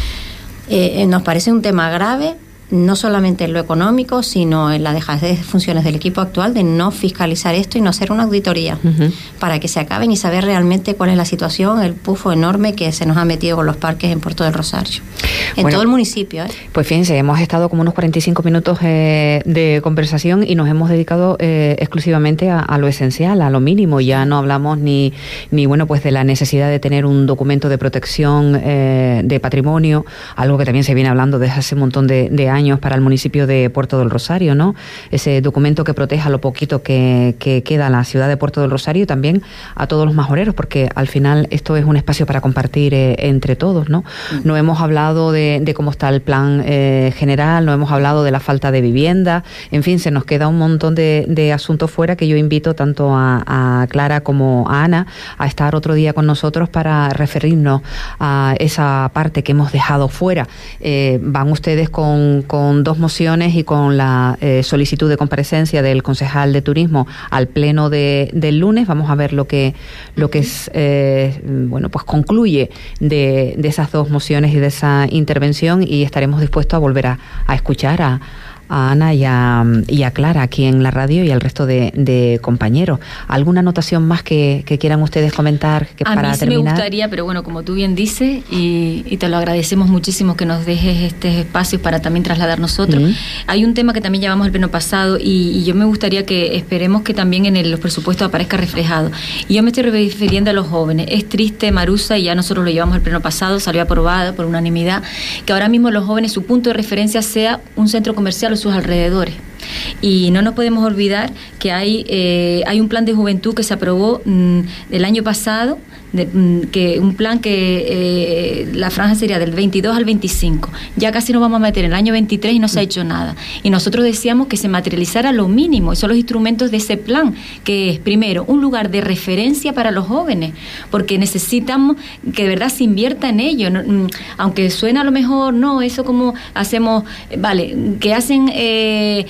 S3: Eh, eh, nos parece un tema grave, no solamente en lo económico, sino en la dejadez de funciones del equipo actual de no fiscalizar esto y no hacer una auditoría uh-huh. para que se acaben y saber realmente cuál es la situación, el pufo enorme que se nos ha metido con los parques en Puerto del Rosario, en bueno, todo el municipio. ¿eh?
S1: Pues fíjense, hemos estado como unos cuarenta y cinco minutos eh, de conversación y nos hemos dedicado eh, exclusivamente a, a lo esencial, a lo mínimo. Ya no hablamos ni, ni bueno, pues de la necesidad de tener un documento de protección eh, de patrimonio, algo que también se viene hablando desde hace un montón de, de años para el municipio de Puerto del Rosario, ¿no? Ese documento que proteja lo poquito que, que queda a la ciudad de Puerto del Rosario y también a todos los majoreros, porque al final esto es un espacio para compartir eh, entre todos, ¿no? Mm. No hemos hablado de, de cómo está el plan eh, general, no hemos hablado de la falta de vivienda, en fin, se nos queda un montón de, de asuntos fuera que yo invito tanto a, a Clara como a Ana a estar otro día con nosotros para referirnos a esa parte que hemos dejado fuera. Eh, van ustedes con con dos mociones y con la eh, solicitud de comparecencia del concejal de turismo al pleno de, del lunes. Vamos a ver lo que lo que es eh, bueno, pues concluye de, de esas dos mociones y de esa intervención, y estaremos dispuestos a volver a, a escuchar a a Ana y a, y a Clara aquí en la radio y al resto de, de compañeros. ¿Alguna anotación más que, que quieran ustedes comentar que
S4: a
S1: para
S4: mí sí
S1: terminar?
S4: Me gustaría, pero bueno, como tú bien dices, y, y te lo agradecemos muchísimo que nos dejes este espacio para también trasladar nosotros. Uh-huh. Hay un tema que también llevamos el pleno pasado y, y yo me gustaría que esperemos que también en el, los presupuestos aparezca reflejado. Y yo me estoy refiriendo a los jóvenes. Es triste, Marusa, y ya nosotros lo llevamos el pleno pasado, salió aprobado por unanimidad, que ahora mismo los jóvenes, su punto de referencia sea un centro comercial sus alrededores. Y no nos podemos olvidar que hay eh, hay un plan de juventud que se aprobó mmm, el año pasado, de, mmm, que un plan que eh, la franja sería del veintidós al veinticinco. Ya casi nos vamos a meter en el año veintitrés y no se ha hecho nada. Y nosotros decíamos que se materializara lo mínimo, y son los instrumentos de ese plan, que es, primero, un lugar de referencia para los jóvenes, porque necesitamos que de verdad se invierta en ello. No, mmm, aunque suena a lo mejor, no, eso como hacemos, vale, que hacen eh,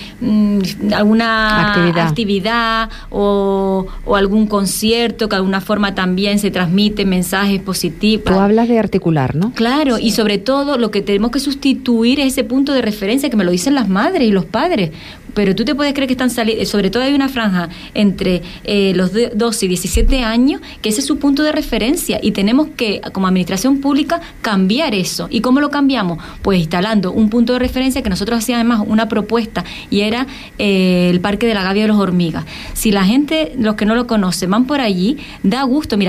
S4: alguna actividad, actividad o, o algún concierto que de alguna forma también se transmite mensajes positivos.
S1: Tú hablas de articular, ¿no?
S4: Claro, sí. Y sobre todo lo que tenemos que sustituir es ese punto de referencia que me lo dicen las madres y los padres. Pero tú te puedes creer que están saliendo, sobre todo hay una franja entre eh, los doce y diecisiete años, que ese es su punto de referencia, y tenemos que, como administración pública, cambiar eso. ¿Y cómo lo cambiamos? Pues instalando un punto de referencia que nosotros hacíamos además una propuesta, y era eh, el Parque de la Gavia de los Hormigas. Si la gente, los que no lo conocen, van por allí, da gusto. Mira, es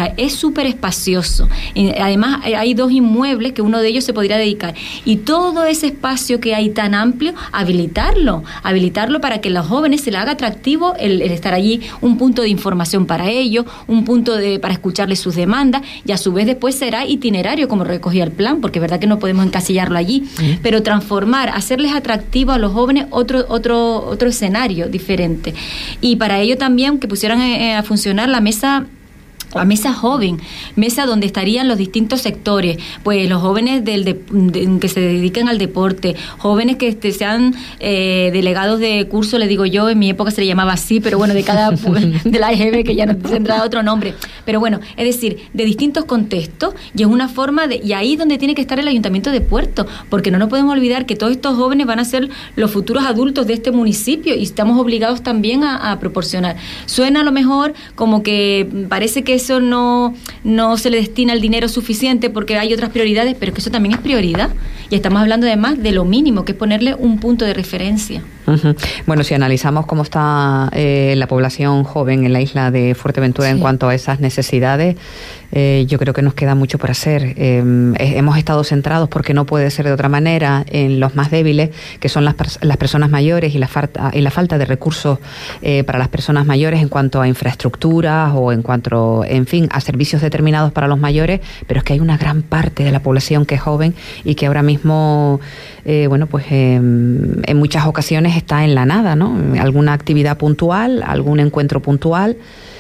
S4: súper espacioso. Y además hay dos inmuebles que uno de ellos se podría dedicar. Y todo ese espacio que hay tan amplio, habilitarlo, habilitarlo para que los jóvenes se les haga atractivo el, el estar allí, un punto de información para ellos, un punto de para escucharles sus demandas, y a su vez después será itinerario como recogía el plan, porque es verdad que no podemos encasillarlo allí, sí. Pero transformar, hacerles atractivo a los jóvenes otro otro otro escenario diferente. Y para ello también que pusieran eh, a funcionar la mesa a mesa joven, mesa donde estarían los distintos sectores, pues los jóvenes del de, de, que se dediquen al deporte, jóvenes que este, sean eh, delegados de curso, le digo yo, en mi época se le llamaba así, pero bueno, de cada de la E G B, que ya no tendrá otro nombre, pero bueno, es decir, de distintos contextos, y es una forma de, y ahí es donde tiene que estar el Ayuntamiento de Puerto, porque no nos podemos olvidar que todos estos jóvenes van a ser los futuros adultos de este municipio, y estamos obligados también a, a proporcionar. Suena a lo mejor como que parece que eso no, no se le destina el dinero suficiente porque hay otras prioridades, pero es que eso también es prioridad, y estamos hablando además de lo mínimo, que es ponerle un punto de referencia.
S1: Uh-huh. Bueno, si analizamos cómo está eh, la población joven en la isla de Fuerteventura, sí, en cuanto a esas necesidades, eh, yo creo que nos queda mucho por hacer. Eh, hemos estado centrados, porque no puede ser de otra manera, en los más débiles, que son las, las personas mayores, y la falta, y la falta de recursos eh, para las personas mayores en cuanto a infraestructuras o en cuanto, en fin, a servicios determinados para los mayores, pero es que hay una gran parte de la población que es joven y que ahora mismo, eh, bueno, pues eh, en muchas ocasiones está en la nada, ¿no? Alguna actividad puntual, algún encuentro puntual.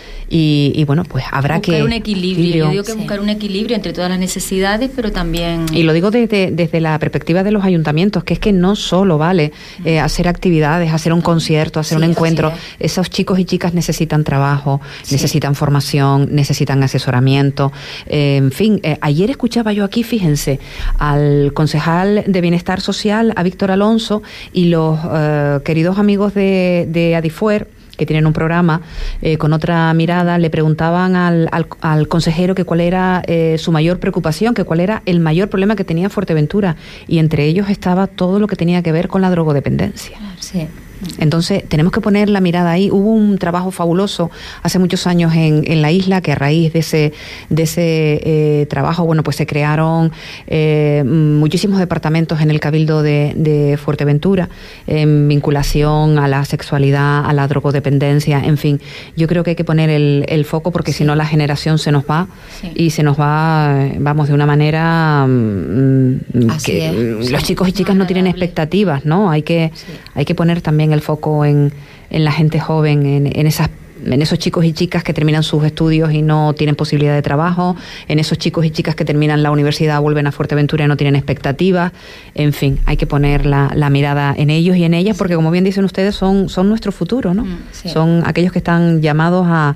S1: Y, y bueno, pues habrá
S4: buscar
S1: que...
S4: un equilibrio. equilibrio. Yo digo que sí. buscar un equilibrio entre todas las necesidades, pero también...
S1: Y lo digo desde, desde la perspectiva de los ayuntamientos, que es que no solo vale eh, hacer actividades, hacer un concierto, hacer sí, un encuentro. Esos chicos y chicas necesitan trabajo, sí. necesitan formación, necesitan asesoramiento. Eh, en fin, eh, ayer escuchaba yo aquí, fíjense, al concejal de Bienestar Social, a Víctor Alonso, y los eh, queridos amigos de, de Adifuer, que tienen un programa eh, con otra mirada, le preguntaban al, al, al consejero que cuál era eh, su mayor preocupación, que cuál era el mayor problema que tenía Fuerteventura, y entre ellos estaba todo lo que tenía que ver con la drogodependencia.
S3: Sí.
S1: Entonces tenemos que poner la mirada ahí. Hubo un trabajo fabuloso hace muchos años en, en la isla, que a raíz de ese de ese eh, trabajo, bueno, pues se crearon eh, muchísimos departamentos en el Cabildo de, de Fuerteventura en vinculación a la sexualidad, a la drogodependencia, en fin. Yo creo que hay que poner el, el foco, porque sí. si no la generación se nos va sí. y se nos va, vamos, de una manera mmm, que es. los sí. chicos y chicas no, no tienen expectativas, ¿no? Hay que sí. hay que poner también el foco en, en la gente joven, en, en esas en esos chicos y chicas que terminan sus estudios y no tienen posibilidad de trabajo, en esos chicos y chicas que terminan la universidad, vuelven a Fuerteventura y no tienen expectativas. En fin, hay que poner la, la mirada en ellos y en ellas, porque como bien dicen ustedes, son, son nuestro futuro, ¿no? Mm, sí. Son aquellos que están llamados a,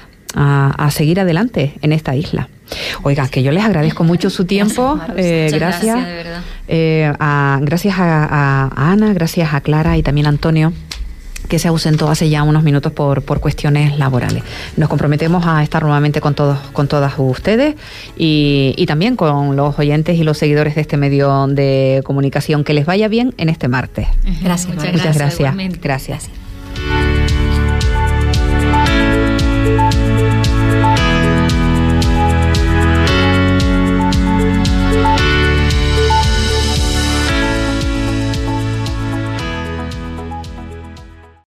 S1: a, a seguir adelante en esta isla. Oiga, que yo les agradezco mucho su tiempo. Gracias, eh, gracias, gracias, de verdad. Eh, a, gracias a, a, a Ana, gracias a Clara y también a Antonio, que se ausentó hace ya unos minutos por, por cuestiones laborales. Nos comprometemos a estar nuevamente con todos, con todas ustedes, y, y también con los oyentes y los seguidores de este medio de comunicación. Que les vaya bien en este martes.
S3: Gracias,
S1: muchas gracias. Muchas gracias. Gracias.